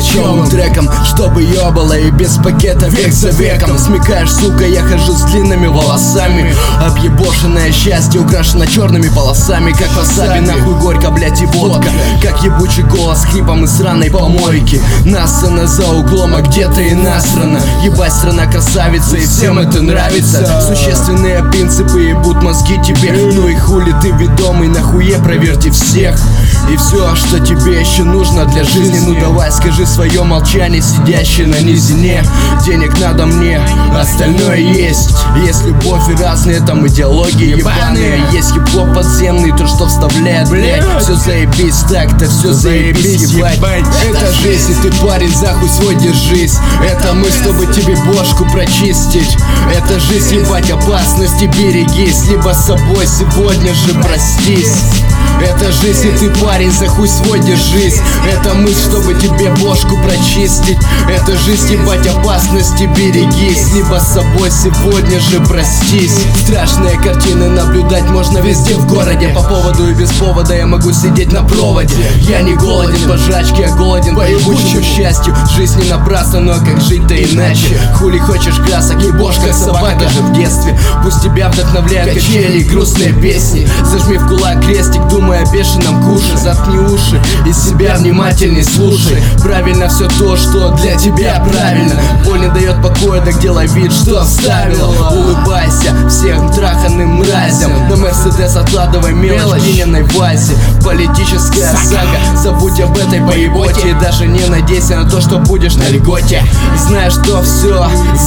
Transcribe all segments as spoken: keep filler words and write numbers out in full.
кичевым треком, чтобы ёбало и без пакета век за веком. Смекаешь, сука, я хожу с длинными волосами, объебошенное счастье украшено черными полосами, как васаби, нахуй горько, блять, и водка. Как ебучий голос хрипом из сраной помойки. Нассана за углом, а где-то и насрано. Ебать, страна красавица, и всем это нравится. Существенные принципы ебут мозги тебе. Ну и хули ты ведомый, нахуе проверьте всех. И все, что тебе еще нужно для жизни, ну давай скажи свое молчание, сидящее на низине. Денег надо мне, остальное есть. Есть любовь и разные там идеологии ебаные. Есть хип-хоп подземный, то что вставляет, блядь. Все заебись, так-то все заебись, ебать. Это жизнь, и ты, парень, за хуй свой держись. Это мы, чтобы тебе бошку прочистить. Это жизнь, ебать, опасности берегись. Либо с собой сегодня же простись. Это жизнь, и ты, парень, за хуй свой держись. Это мысль, чтобы тебе бошку прочистить. Это жизнь, ебать, опасности берегись. Либо с собой сегодня же простись. Страшные картины наблюдать можно везде в городе. По поводу и без повода я могу сидеть на проводе. Я не голоден по жрачке, я голоден по ебучему счастью. Жизнь не напрасна, но как жить-то иначе? Хули хочешь красок, ебошка, собака же в детстве. Пусть тебя вдохновляют качели, грустные песни. Зажми в кулак крестик, думай о бешеном куше. Заткни уши и себя внимательней слушай. Правильно все то, что для тебя правильно. Боль не дает покоя, так делай вид, что вставила. Улыбайся всем траханным мразям. На Мерседес откладывай мелочь в глиняной вазе. Политическая сага, забудь об этой поеботе. И даже не надейся на то, что будешь на льготе. Знаешь, что все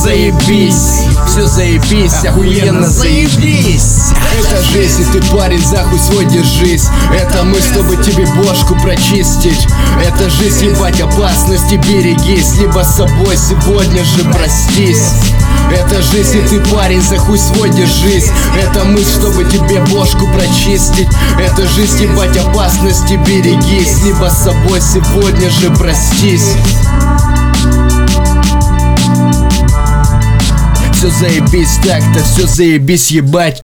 заебись. Все заебись, охуенно заебись. Это жизнь, и ты, парень, за хуй свой держись. Это мы, чтобы тебе бошку прочистить. Это жизнь, ебать, опасности берегись. Либо с собой сегодня же простись. Это жизнь, и ты, парень, за хуй свой держись. Это мысль, чтобы тебе бошку прочистить. Это жизнь, ебать, опасности берегись. Либо с собой сегодня же простись. Все заебись, так-то все заебись, ебать.